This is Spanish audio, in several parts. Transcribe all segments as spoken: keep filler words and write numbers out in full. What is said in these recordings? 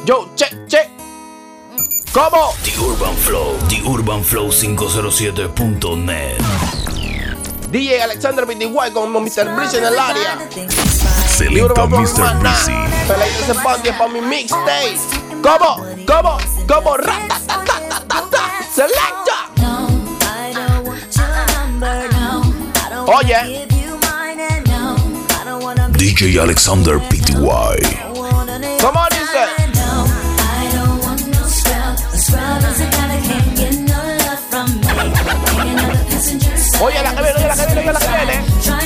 Yo, che, che. ¿Cómo? The Urban Flow, The Urban Flow quinientos siete punto net. D J Alexander P T Y con mister Breezy en el área. Selecta mister Breezy. Peladito ese panty para mi mixtape. ¿Cómo? ¿Cómo? ¿Cómo? Ratatatatata. Selecta. Oye. D J Alexander P T Y. ¿Cómo dice? Oye la que viene, oye la que viene, oye la que viene.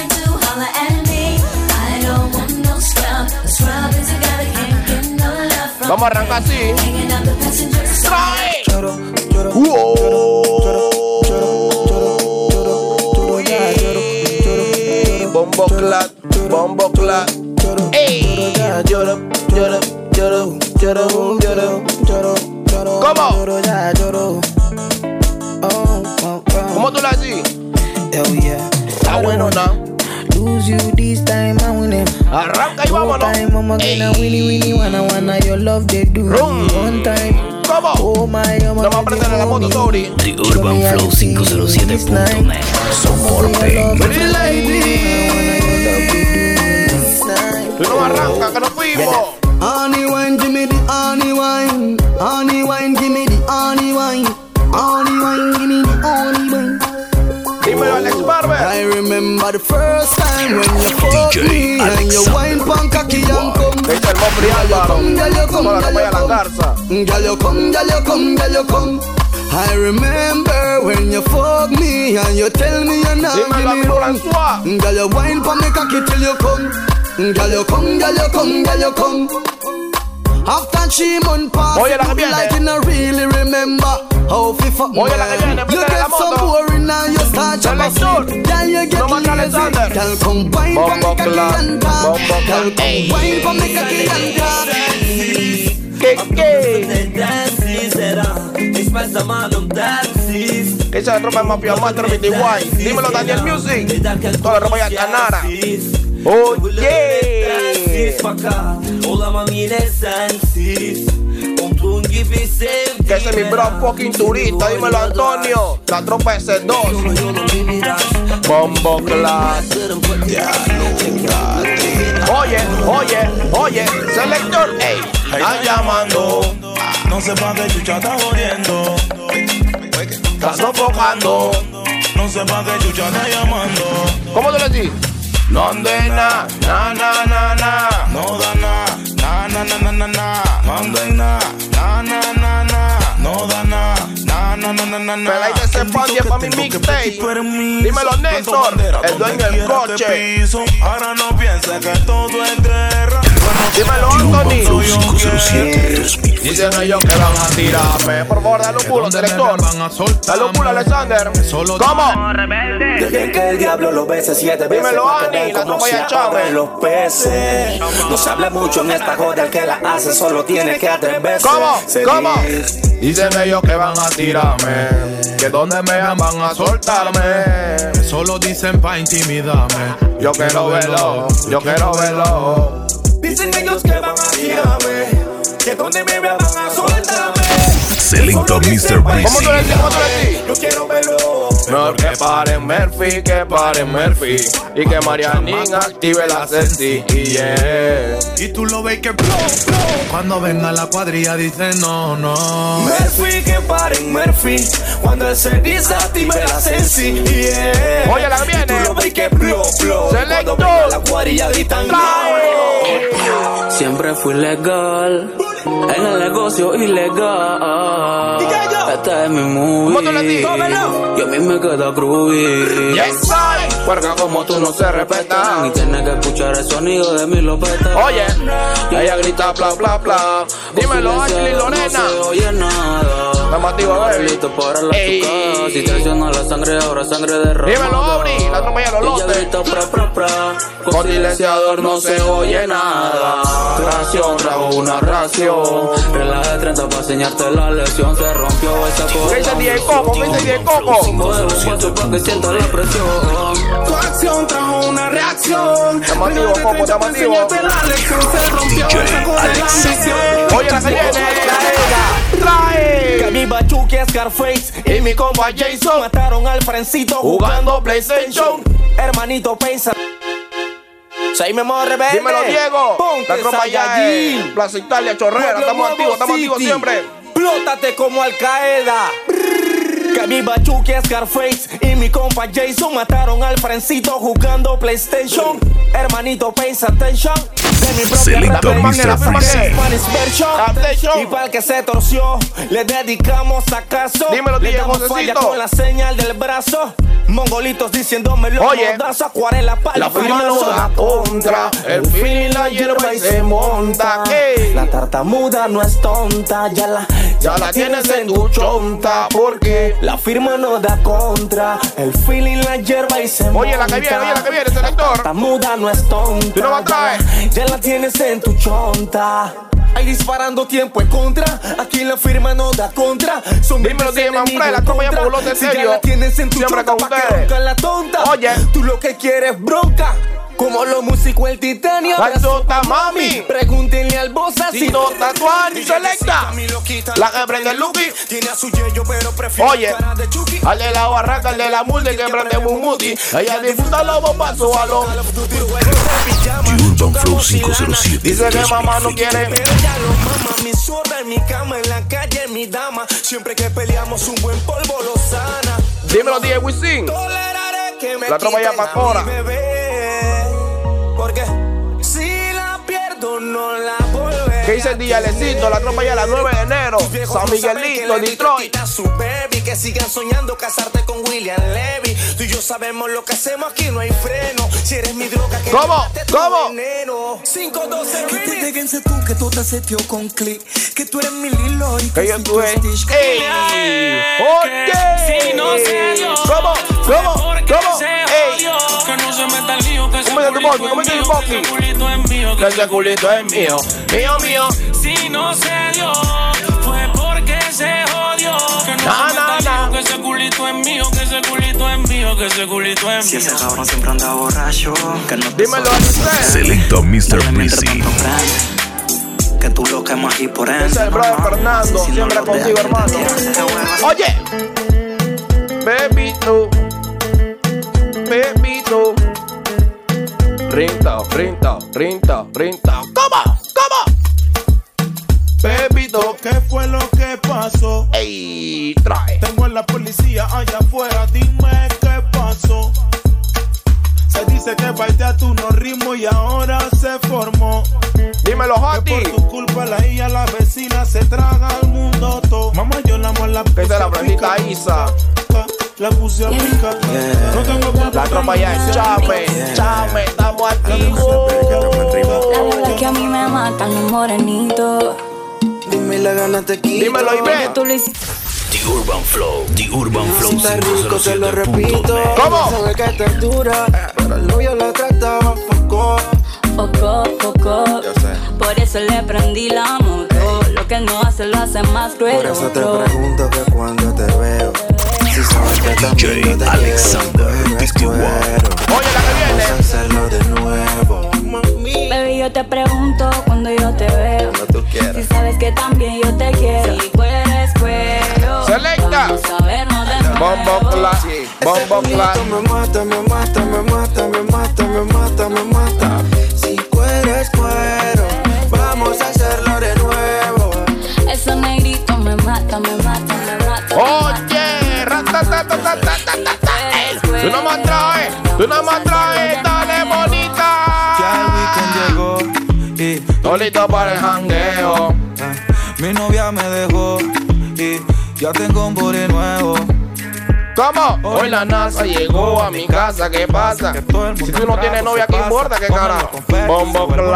Vamos a arrancar así. Trae. Bombo clat, bombo clat. Ey. ¿Cómo? ¿Cómo tú la haces? Está bueno, ¿no? Lose you this time, I win him. Arranca y vámonos. Time, mama, gonna winnie, winnie, wanna, wanna, your love, they do. Rum. One time. ¿Cómo? Oh my, oh my, No me aprender a la moto, sorry. The Urban Flow quinientos siete punto net. Soporte. Pretty lady. Tú no arranca, que nos fuimos. Honey wine, give me the honey wine. Honey wine, give me the honey wine. Honey wine, give me the honey wine. Dímelo, Alex Barber. I remember the first time when you fucked D J me and you wine pan cocky and come. Dice el Mopri Álvaro. Como la compañía La Garza. Girl, you come, girl, you come, girl, you come. I remember when you fuck me and you tell me you're not Dímelo, give me Abdul wrong. Ansua. Girl, you wine pan me cocky till you come. Girl, you come, girl, you come, girl, you come. After three months pass, Oye, la que viene. like you not really remember how fi fuck me. Oye, la que viene, You préstale la get so moto. boring now, you start to Selector. sleep. Girl, you get No más lazy. Alexander. Girl, come wine for me Bombo cocky clat, and talk. bombo Girl, clat. Ey. come wine for me cocky and talk. ¿Qué, qué? Esa es la tropa de Mafia Master P T Y. Dímelo, Daniel Music. Toda la ropa ya Tanara. Oye. Olamam yine sensiz. Umduğun gibi sevdim. Que ese es mi bro fucking turista. Dímelo, Antonio. La tropa S dos. Bombo clat. Oye, oye, oye. Selector, ey. Están llamando. No sé pa' qué chucha está jodiendo. Estás sofocando. No sé pa' qué chucha está llamando. ¿Cómo te lo decís? No ande na, na, na, na, na. No da na, na, na, na, na, na, na. No ande na, na, na, na, na. No da na, na, na, na, na, na, na. Peladito ese panty es pa' mi mixtape. Dímelo, Néstor, el dueño del coche. Ahora no pienses que todo es guerra. Dímelo, Anthony. quinientos siete. Dicen ellos que van a tirarme. Por favor, dale un culo, selector. Dale un culo, Alexander. ¿Cómo? Dejen que el diablo lo bese siete veces. Dímelo, pa' que Ani, vean la cómo tropa se ya Chávez. abren los peces. No se habla mucho en esta joda, el que la hace solo tiene que atreverse. ¿Cómo? Se ¿Cómo? dice. Dicen ellos que van a tirarme. Que donde me vean van a soltarme. Solo dicen pa' intimidarme. Yo quiero verlo, yo quiero verlo. Dicen ellos que van a tirarme. Que donde me vean van a soltarme. Selecta mister ¿Cómo tú le Breezy. decís? ¿Cómo tú le decís? Yo quiero verlo. No, que paren Murphy, que paren Murphy. Y que Marianín active la sensi. Yeah. Y tú lo ves que blow, blow. Cuando venga la cuadrilla dice no, no. Murphy, que paren Murphy. Cuando él se desactive la sensi. Yeah. Oye, la que viene. Y tú lo ves que blow, blow. Selector. Cuando venga la cuadrilla gritan Trae. Siempre fui legal, en el negocio ilegal. Esta es mi ¿Cómo tú le movie, dices? y a mí me queda groovy. Yes, I. Porque como tú no se respetan. Y tienes que escuchar el sonido de mi lopeta. Oye, ella grita bla bla bla. Dímelo, Ashley Lorena. No se oye nada. Estamos activos, baby. Listo para la Ey. chucada. Si traiciona la sangre, ahora sangre de rojo. Dímelo, Aubrey, la tropa ya lo Ella lote. grita pra pra pra. Con silenciador no se oye nada. Ración, trago una ración. Relaje de treinta para enseñarte la lesión. Se rompió esa ¿Qué dice cosa. D J Coco? ¿Qué dice D J Coco? Coge un paso para que sienta la presión. Tu acción trajo una reacción. Llamativo, Coco, llamativo. Enseñarte la lección. Se rompió D J esa cosa de la Alexander. ambición. Oye, la que viene. Scarface y mi compa Jason mataron al Frencito jugando PlayStation. Hermanito, pensa. Soy Memo Rebelde. Dímelo, Diego. Ponte la tropa allá en Plaza Italia, Chorrera. Estamos activos, estamos activos siempre. Plótate como Al Qaeda. Que mi Bachuki Scarface y mi compa Jason mataron al Frencito jugando PlayStation. Hermanito, pensa atención. De mi Selecto mister Freezy. Y para el que se torció, le dedicamos acaso. Dímelo, le Diego, damos falla con la señal del brazo. Mongolitos diciéndome los modazos, acuarela para la firma no da contra. El feeling la hierba y se monta. Ey. La tartamuda no es tonta, ya la, ya ya la tienes en tu chonta. Porque la firma no da contra. El feeling la hierba y se monta. Oye, la que viene, oye, la que viene, selector. La tartamuda no es tonta. Tú no vas a traer. Ya la tienes en tu chonta. Ahí disparando tiempo en contra. Aquí la firma no da contra. Son dímelo, dime, Manfred, la tropa ya me voló de si serio. ya la tienes en tu siempre chonta con pa' que ustedes. ronca la tonta. Oye, tú lo que quieres bronca. Como los músicos el titanio. La tota mami. Pregúntenle al bossa si no tatuan y selecta. La que prende el Lucky. Tiene a su yello pero prefiere. Oye, al de la barraca, al de la multa que prende Mumuti. Ella disfruta los bombazos a los Urban Flow cinco cero siete. Dice que mamá no quiere. Pero ya lo mama, mi zorra en mi cama, en la calle, mi dama. Siempre que peleamos un buen polvo lo sana. Dímelo, Diego Wisin. Toleraré que me la tropa ya pa' ahora. Porque si la pierdo no la volveré. ¿Qué dice el Dialecito? La tropa ya a las nueve de enero. San Miguelito, Detroit. Su baby, que sigan soñando casarte con William Levy. Tú y yo sabemos lo que hacemos aquí, no hay freno. Si eres mi droga, que ¿Cómo? ¿Cómo? cinco doce Que te déjense tú, que tú te seteo con click. Que tú eres mi Lilo y que que yo si tú tú es. Stitch. ¡Ey! ¡Oye! Si no se dio, ¿Cómo? ¿Cómo? ¿Cómo? ¡Ey! que no se meta el lío, que ese ¿Cómo es tu culito boqui? ¿Cómo es es tu mío, boqui? que ese culito es mío, Que ese culito es mío. Mío, mío. Si no se dio, fue porque se jodió. Que no Na, se meta na, el na. lío, que ese culito es mío, que ese culito es mío, que ese culito es Si mío. ese cabrón siempre anda borracho, que no te Dímelo, sobra. Alice. Selecto mister Dale mientras Freezy. tanto prende, que tú lo quemas y por ende. Ese es el brother normal. Fernando, Si no siempre lo contigo, dejas, hermano. te tiras de huevas. Oye, bebito, bebito, rinta, rinta, rinta, rinta. ¿Cómo? ¿Cómo? Bebito, ¿Qué fue lo que pasó? ey, trae. Tengo a la policía allá afuera, dime qué pasó. Se dice que bailé tu no ritmo y ahora se formó. Dímelo, Que Hoti. por tu culpa la hija, la vecina se traga al mundo todo. Mamá, yo la amo la Que puse se la a prendita picar. Isa. La puse a picar. No tengo culpa. La tropa ya es Chame, Chame, estamos activos. La verdad que a mí me matan los morenitos. Dime la gana te quito. Dímelo, Ivette. Tú lo hiciste. The Urban Flow. The Urban Flow Si está rico te lo repito. cinco cero siete punto net. ¿Cómo? Sabe que te dura, pero el novio la trataba poco. Foco, foco. Yo sé. Por eso le prendí la moto. Lo que él no hace lo hace más cruel. Por eso te otro. pregunto que cuando te veo, si sabes que también yo te Alexander quiero, Pisty cuero. Oye, la que viene. Vamos a hacerlo de nuevo. Mami, Baby, yo te pregunto cuando yo te veo. cuando tú Si quieras. sabes que también yo te quiero. Si puedes, cuero. Selecta. Vamos a vernos de nuevo. Bombo Clan, Bombo Clan. Me mata, me mata, me mata, me mata, me mata, me mata. Si cuero es cuero, vamos a hacerlo de nuevo. Esos negritos me matan, me matan, me matan. Oye, ratatatatatatatata. Tú no me traes, tú no me traes, dale bonita. Ya el weekend llegó y Todo listo para el jangueo. eh, mi novia me dejó y ya tengo un body nuevo. ¿Cómo? Hoy la NASA llegó a mi casa, ¿qué pasa? Que todo el mundo Si tú no tienes novia, ¿qué importa? ¿Qué carajo? Bombo En la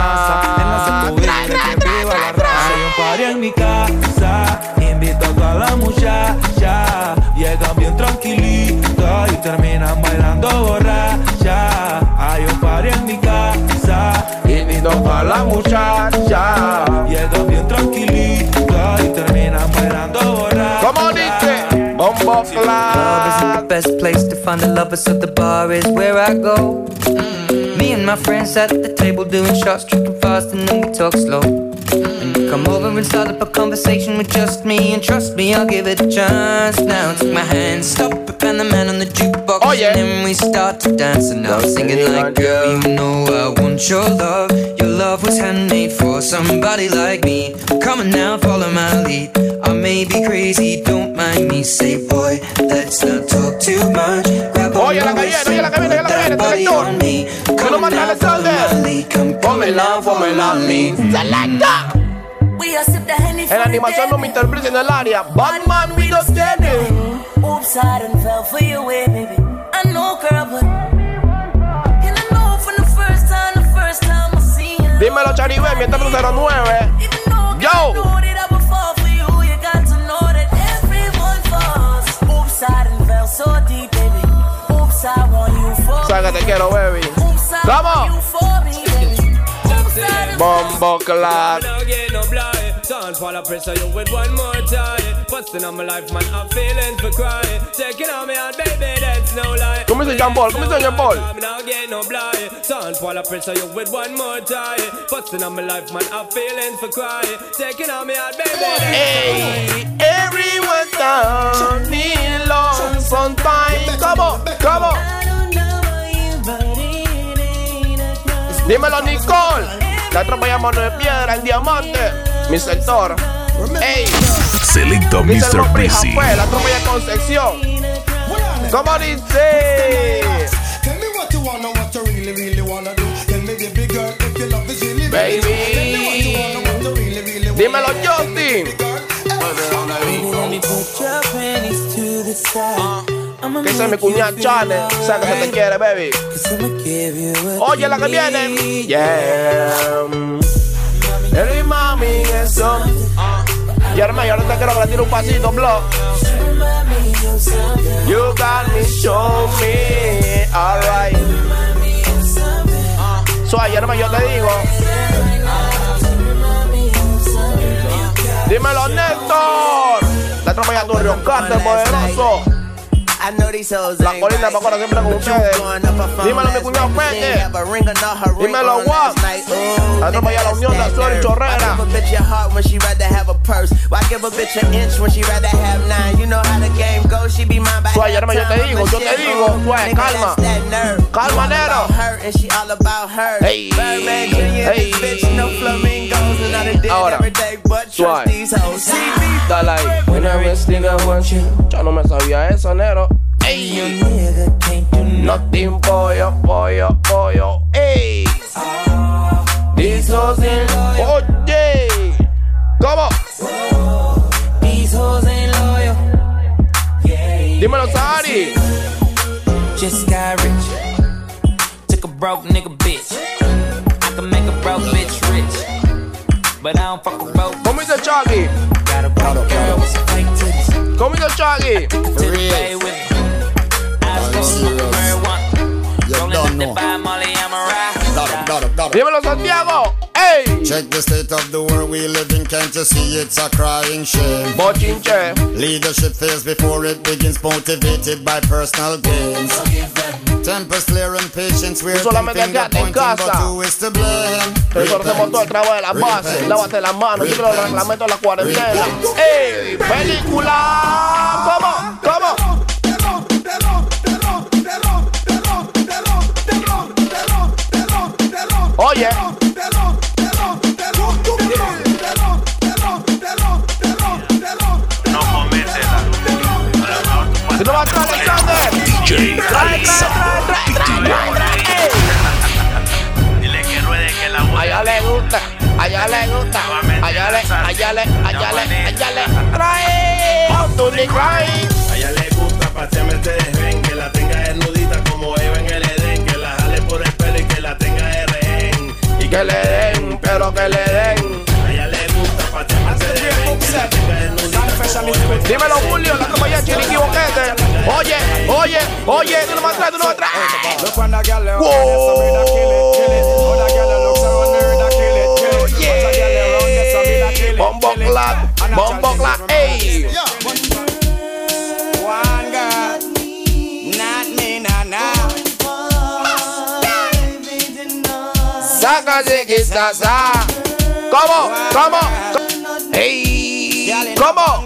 Clan. sencovilla de que viva la raza. Hay un party en mi casa, invito a toda la muchacha. Llegan bien tranquilitas y terminan bailando borracha. Hay un party en mi casa, Invito a la muchacha. llegan bien tranquilitas y terminan bailando borracha. ¿Cómo dice? Bombo Love is the Clan. best place to find the lovers, so the bar is where I go. Mm. Me and my friends at the table doing shots, tripping fast, and then we talk slow. And you Come over and start up a conversation with just me, and trust me, I'll give it a chance. Now take my hand, stop it, and the man on the jukebox, oh, yeah. And then we start to dance. And now I'm singing like, girl, you know I want your love. Your love was handmade for somebody like me. Come on now, follow my lead. I may be crazy, don't mind me. Say, boy, let's not talk too much. Grab on your waist and put that body on me. Come on now, follow my lead. Come, come along, follow my lead. Selecta. En la animación no me interpreta en el área. Batman, we don't stand it. Oops, I done fell for your way, baby. I know, girl, but and I know from the first time, the first time I seen you. Dímelo, Charibe, mientras cero nueve. Yo. So deep, baby. Oops, I want you for Sabe que te quiero, baby. Come Bombo Clock. Don't fall a pressure you with one more time. Busting on my life, man, I'm feeling for crying. Taking on me out, baby, that's no lie. ¿Cómo dice Jean Paul? ¿Cómo dice Jean Paul? Don't fall a pressure you with one more time. Busting on my life, man, I'm feeling for crying. Taking on me out, baby, that's hey, everyone down me long sometime. Come on, come on. Dímelo, Nicole. La tropa llama de piedra, el diamante. Mi sector. Ey. Selecto mister Busy. La tropa de Concepción. ¿Cómo dice? Baby. Dímelo, Justin. Que se me cuña Chane. Sabe que se te quiere, baby. Oye, la que viene. Yeah. Hey, mami, eso. Y hermano, yo no te quiero que le tire un pasito, bro. You got me, show me. Alright. Suave, hermano, yo te digo. Dímelo, Néstor. La tropa ya tu Río Carter, poderoso. La colina para ahora siempre con ustedes. Dímelo, mi cuñado Pete. Dímelo, Juan. La tropa ya la unión de Azul y Chorrera. Suave, hermano, yo te digo, yo te digo. Suave, calma. Calma, nero. Hey, hey. Ahora, suave. Dale ahí. When I was thinking I want you. Yo no me sabía eso, nero. Ey, nothing pollo, pollo, pollo. Ey, this was in oye. ¿Cómo? These hoes ain't loyal. Dímelo, Sari. Just got rich. Took a broke nigga bitch. I can make a broke bitch rich, but I don't fuck a broke. ¿Cómo dice Chucky? Got a broke girl with some fake titties. ¿Cómo dice Chucky? To the bay with me. Dímelo, Santiago. Hey. Check the state of the world we live in. Can't you see it's a crying shame? Bochinche. Leadership fails before it begins, motivated by personal gains. Tempers clear and patience. We're solamente quédate en casa. Eso hacemos todo el trabajo de la base. Lávate las manos. Sigue los reglamentos de la cuarentena. ¡Ey! ¡Película! ¿Cómo? ¿Cómo? Oye. No cométela. Si no va a traer Alexander. D J Alexander. Dile que ruede que la voy. Allá le gusta. Allá le gusta. Allá le, allá le, allá le, allá le. Trae. Tony Cry. Allá le gusta pasearme este desven. Que la tenga desnudita como Eva en el Edén. Que la jale por el pelo y que la tenga de rehén. Y que le den, pero que le den. Allá le gusta pasearme este desven. Que la tenga desnudita como Eva. Dímelo, Julio, la tropa ya Chiriqui Boquete. Oye, oye, oye, tú no me atraes, tú no me atraes. Bombo clap, bombo clap, ey. One girl, not me, nah, nah. Saca de que está, ¿cómo? ¿Cómo? ¿Cómo?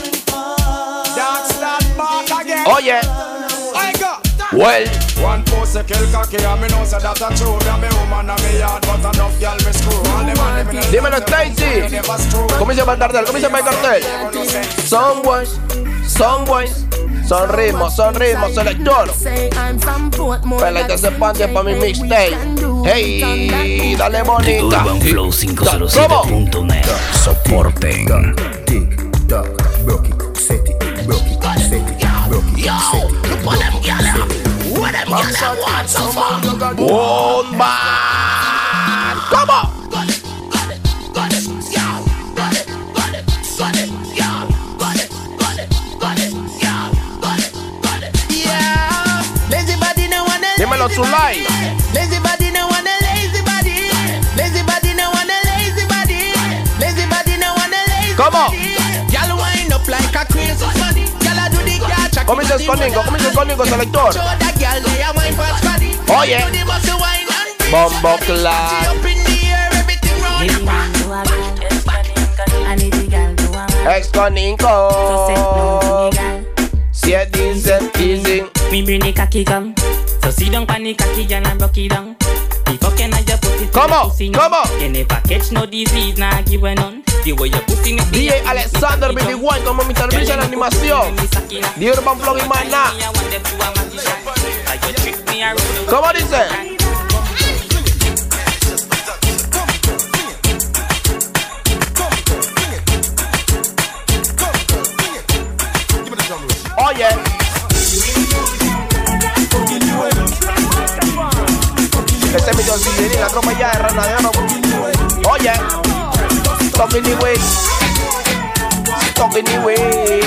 Oye. Well. One pose kill cocky and me know say that a true. Me me woman and me yard but enough girl me screw. All the money me dímelo Stacy. Comienza para el cartel, comienza para el cartel. Son boys, son boys, son ritmos, son ritmos, selector. Pelete ese panty para mi mixtape. Hey, dale bonita. Urban Flow cinco cero siete punto net. Soporten. Tick tock, broke it, set it, broke it, set it, broke it, set it. What them gyal? What them gyal want so far? One man. Come on. Dímelo Zulay. Lazy body no want a lazy body. Lazy body no want a lazy body. Lazy body no want a lazy ¿Cómo? body. Y'all wind up like a crazy bunny. Y'all do the catch. Comienza conmigo, comienza conmigo, selector. Oye. Bombo Clap. Ex con Nico. Si es dicen, dicen. Me bring the cocky come. So sit down pan the cocky and I broke it down. Before can I just put it ¿Cómo? ¿Cómo? You never catch no disease, nah give on. The way you put it D J Alexander veintiuno como mister Beast en la animación. The Urban Flow y más nada. ¿Cómo dice? Oye. Ese es mi John la tropa ya de rana de oro. Oye. Talking anyway. Talking anyway.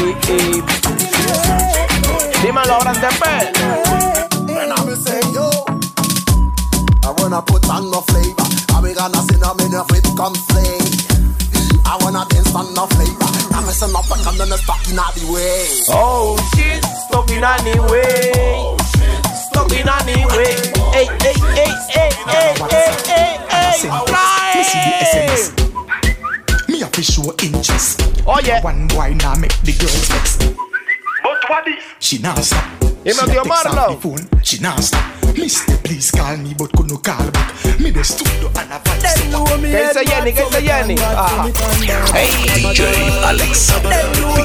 Dímelo, grande P. When I say yo, I wanna put on no flavor. I be gonna sing a minute with conflict. I wanna dance on no flavor. I'm messing up like I'm gonna stuck in the way. Oh shit, stuck in the way. Stuck in the way. Hey, hey, hey, hey, hey, hey, hey, hey. Right. Me have to show interest. Oh yeah. One boy now make the girl text. But what is? She now stop. You know the Marlo. Phone. She now stop. Mister, please call me, but could no call back. Me the studio and a vice. ¿Qué dice Jenny? ¿Qué dice Jenny? Ah. Hey, D J Alexander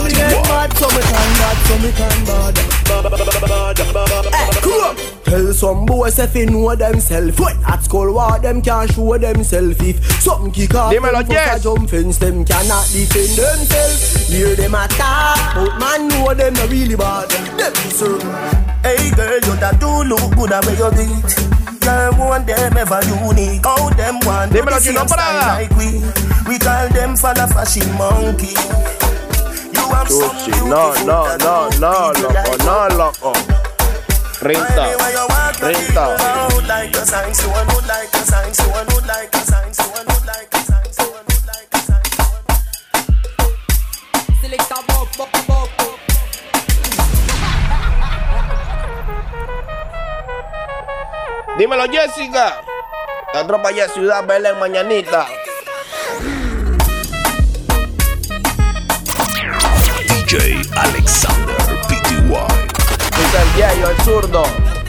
Tell some boys if they know themselves. At school, what them can't show themselves. If something kick off, them for jump fence, them cannot defend themselves. Hear them attack, but man know them not really bad. Them be certain. Hey girl, you that do look good at where you did. Girl, want them ever unique. How them want to the same style like we. We call them for the fashion monkey. You have some no, no, no, no, loco, no, loco. Rinta, rinta. Like a sign, so I would like a sign, so I would like a sign, so I would like a sign, so I would like a sign, so I would like a sign. Select a bop, bop, bop. Dímelo, Jessica. La tropa ya Ciudad Belén, mañanita. D J Alexander P T Y. Dice el Yayo, el zurdo.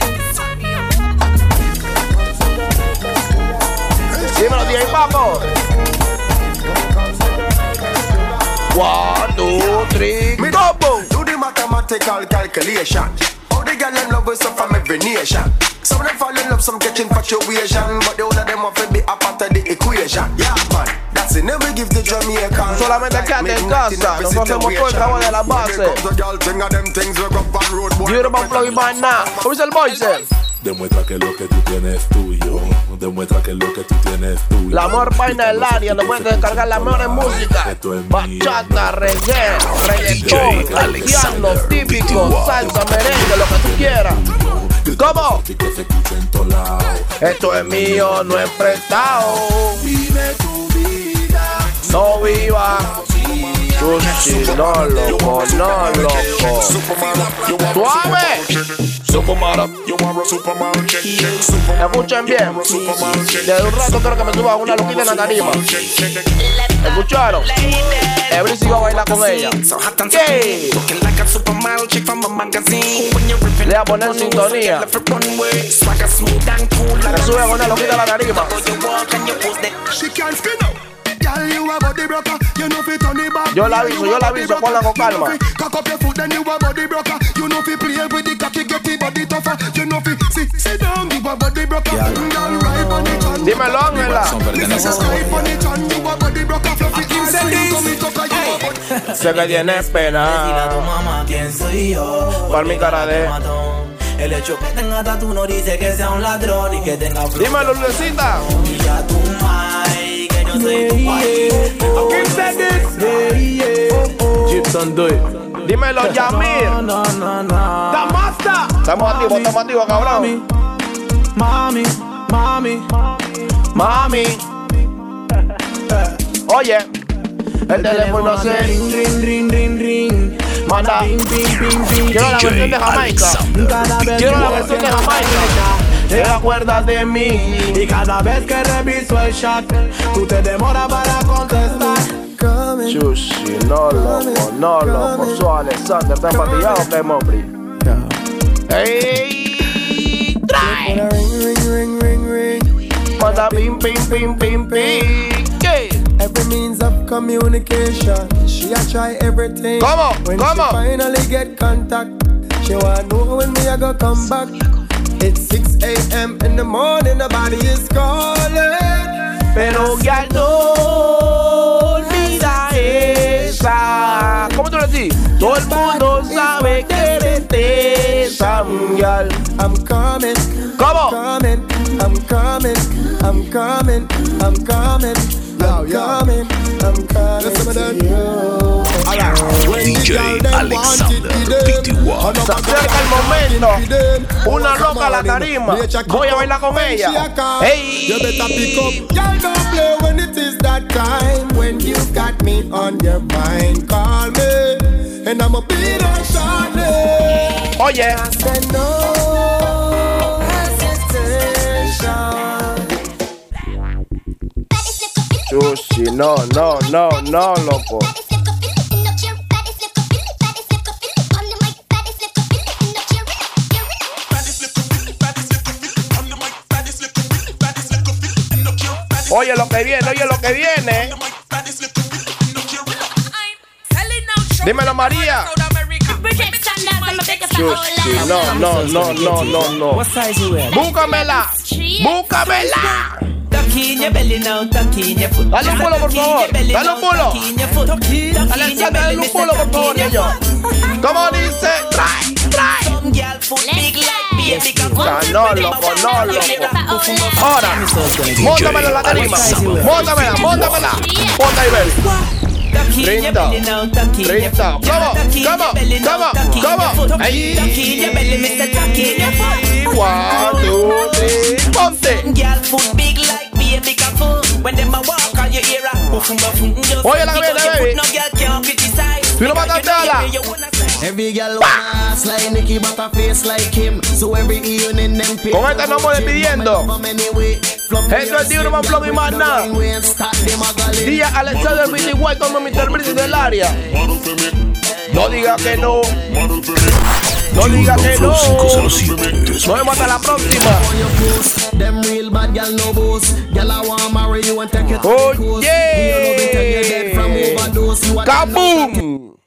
Dímelo, D J Papo. One, two, three, go! Do the mathematical calculation. All the girl them love us from every nation. Some of them fall in love, some catch infatuation, but the whole of them want to be a part of the equation. Yeah, man, that's it. Never give the Jamaican. Solamente quédate en casa. Nosotros hacemos todo el trabajo de la base. Urban Flow y más nada. ¿Cómo dice el voice? Demuestra que lo que tú tienes es tuyo. Demuestra que lo que tú tienes es tuyo. La mejor vaina del área, donde puedes descargar la mejor música. Bachata, reggae, reggaetón, haitiano, típico, salsa, merengue, lo que tú quieras. ¿Cómo? Esto es mío, no es prestado. Vive tu vida. No viva. Chuchi, no loco, no loco. Suave. Escuchen bien. Desde un rato creo que me suba una loquita en la tarima. ¿Escucharon? Dale, Breezy va a bailar con ella. ¿Qué? Le voy a poner sintonía. Le sube con él, lo quita la tarima. Yo la aviso, yo la aviso, ponla con calma. Dímelo, Ángela. Sé que tienes pena por mi cara de... El hecho que tenga tatu no dice que sea un ladrón y que tenga flow. Dímelo, Lucecita. Y ya tu mai, que yo soy tu guay. Gibson, do it. Dímelo, Yamir. No, no, no. Damasta. Estamos activos, estamos activos, cabrón. Mami, mami, mami. Oye, el teléfono se ring, ring, ring, ring, ring. manda. Quiero la versión de Jamaica. Quiero la versión de Jamaica. Te acuerdas de mí y cada vez que reviso el chat, tú te demoras para contestar. Chushi, no loco, no loco. Soy Alexander, ¿estás empatillado que Mopri? Ey, trae. Ring, ring, ring, ring. Manda pim, pim, pim, pim, pim. ¿Qué? Every means of communication. She a try everything. ¿Cómo? When ¿Cómo? she finally get contact, she wanna know when me a go come back. It's six a.m. in the morning, the body is calling. Pero ya no olvida esa. ¿Cómo tú le decís? Todo el mundo sabe que eres esa mundial. I'm coming. ¿Cómo? I'm coming. I'm coming. I'm coming. I'm coming. I'm coming. I'm coming to you. D J Alexander P T one. Se acerca el momento. Una loca a la tarima. Voy a bailar con ella. Hey. You better pick up. Y'all don't play when it is that time. When you got me on your mind, call me, and I'ma be there shortly. Oye. I said no hesitation. Chushi, no, no, no, no, loco. Oye lo que viene, oye lo que viene. Dímelo, María. Chushi, no, no, no, no, no, no. Búscamela, búscamela. Dale un pulo, por favor. Dale un pulo. Alexander, dale un pulo, por favor, niño. ¿Cómo dice? Trae, trae. No, loco, no, loco. Ahora, móntamela en la tarima. Móntamela, móntamela. Ponta y ven. treinta, treinta. ¿Cómo? ¿Cómo? ¿Cómo? ¿Cómo? Ahí. One, two, three. Ponte. Oye la que viene, baby. Tú no vas a cantarla. Every girl wanna ass like Nicki but a face like him. So every evening in them pay. Con esta no me despidiendo. Esto es Digno más flow y más nada. Día Alexander P T one como mister Breezy del área. No diga que no. No diga que no. Nos vemos hasta la próxima. Oh yeah. Kaboom.